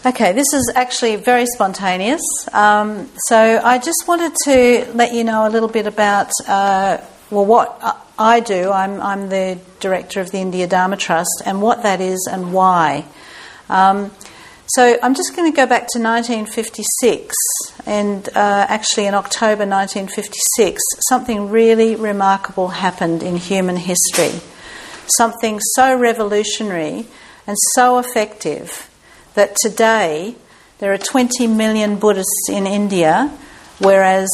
Okay, this is actually very spontaneous. So I just wanted to let you know a little bit about what I do. I'm the director of the India Dharma Trust, and what that is and why. So I'm just going to go back to 1956, and actually in October 1956, something really remarkable happened in human history. Something so revolutionary and so effective that today there are 20 million Buddhists in India, whereas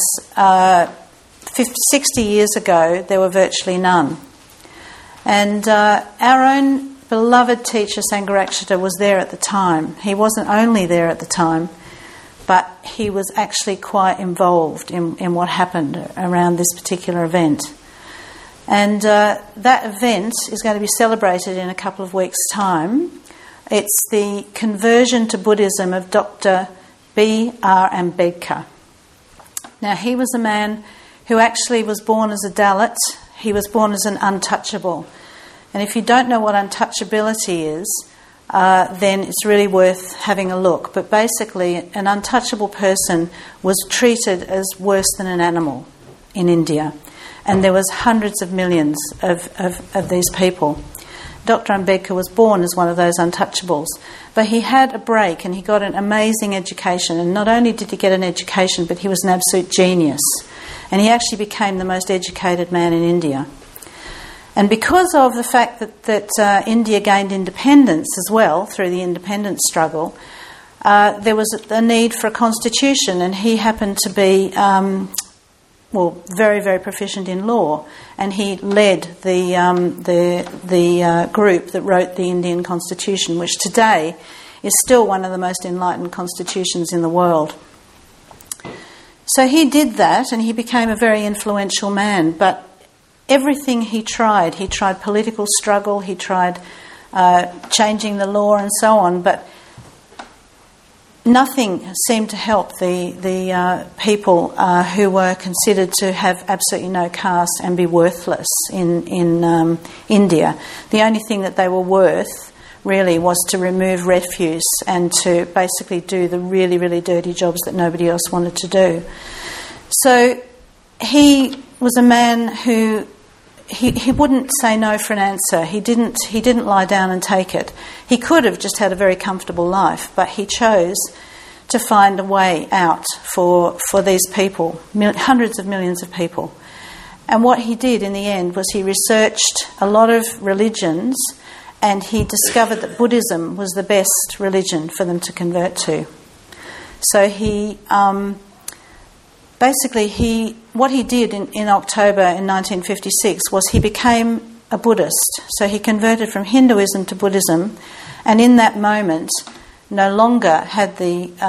60 years ago there were virtually none. And our own beloved teacher Sangharakshita was there at the time. He wasn't only there at the time, but he was actually quite involved in what happened around this particular event. And that event is going to be celebrated in a couple of weeks' time. It's the conversion to Buddhism of Dr. B.R. Ambedkar. Now, he was a man who actually was born as a Dalit. He was born as an untouchable. And if you don't know what untouchability is, then it's really worth having a look. But basically, an untouchable person was treated as worse than an animal in India. And there was hundreds of millions of these people. Dr. Ambedkar was born as one of those untouchables. But he had a break and he got an amazing education. And not only did he get an education, but he was an absolute genius. And he actually became the most educated man in India. And because of the fact that India gained independence as well through the independence struggle, there was a need for a constitution, and he happened to be very, very proficient in law, and he led the group that wrote the Indian Constitution, which today is still one of the most enlightened constitutions in the world. So he did that, and he became a very influential man, but everything he tried political struggle, he tried changing the law and so on, but nothing seemed to help the people who were considered to have absolutely no caste and be worthless in India. The only thing that they were worth really was to remove refuse and to basically do the really, really dirty jobs that nobody else wanted to do. So he was a man who he wouldn't say no for an answer. He didn't lie down and take it. He could have just had a very comfortable life, but he chose to find a way out for these people, hundreds of millions of people. And what he did in the end was he researched a lot of religions, and he discovered that Buddhism was the best religion for them to convert to. So what he did in October in 1956 was he became a Buddhist. So he converted from Hinduism to Buddhism, and in that moment no longer had it's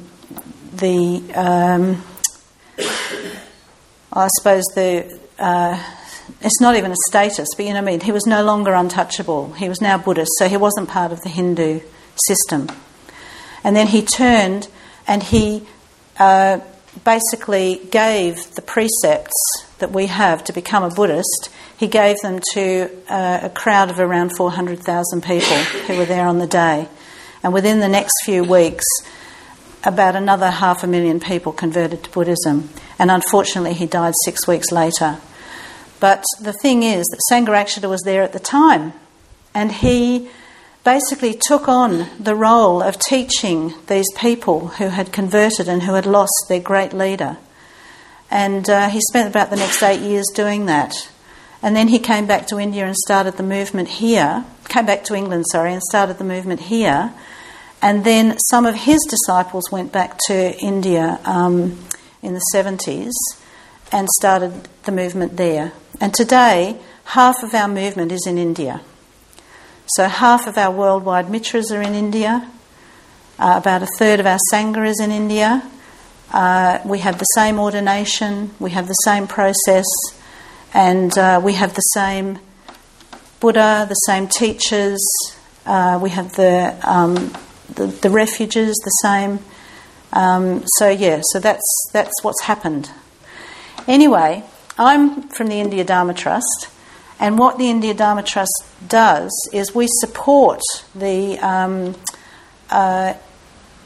not even a status, but you know what I mean, he was no longer untouchable. He was now Buddhist, so he wasn't part of the Hindu system. And then he turned and he basically gave the precepts that we have to become a Buddhist, he gave them to a crowd of around 400,000 people who were there on the day. And within the next few weeks, about another 500,000 people converted to Buddhism. And unfortunately, he died 6 weeks later. But the thing is that Sangharakshita was there at the time, and he basically took on the role of teaching these people who had converted and who had lost their great leader. And he spent about the next 8 years doing that. And then he came back to India and started the movement here, and started the movement here. And then some of his disciples went back to India in the 70s and started the movement there. And today, half of our movement is in India. So half of our worldwide mitras are in India. About a third of our Sangha is in India. We have the same ordination, we have the same process, and we have the same Buddha, the same teachers. We have the refuges, the same. So that's what's happened. Anyway, I'm from the India Dharma Trust, and what the India Dharma Trust does is we support the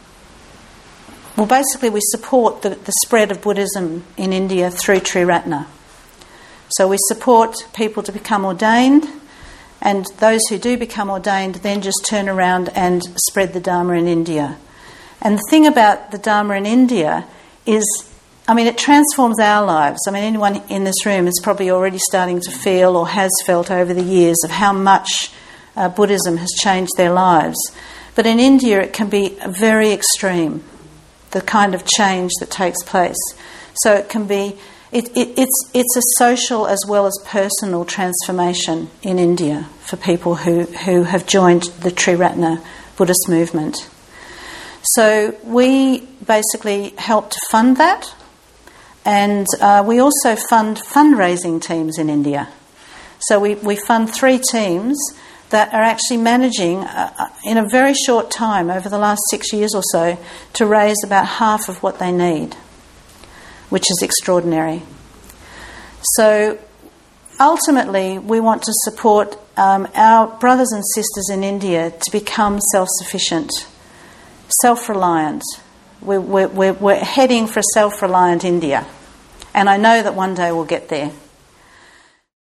well, basically we support the spread of Buddhism in India through Triratna. So we support people to become ordained, and those who do become ordained then just turn around and spread the Dharma in India. And the thing about the Dharma in India is, I mean, it transforms our lives. I mean, anyone in this room is probably already starting to feel or has felt over the years of how much Buddhism has changed their lives. But in India it can be very extreme, the kind of change that takes place. So it can be, it's a social as well as personal transformation in India for people who have joined the Triratna Buddhist movement. So we basically help to fund that, and we also fund fundraising teams in India. So we fund 3 teams that are actually managing, in a very short time, over the last 6 years or so, to raise about half of what they need, which is extraordinary. So ultimately, we want to support our brothers and sisters in India to become self-sufficient, self-reliant. We're heading for a self-reliant India, and I know that one day we'll get there.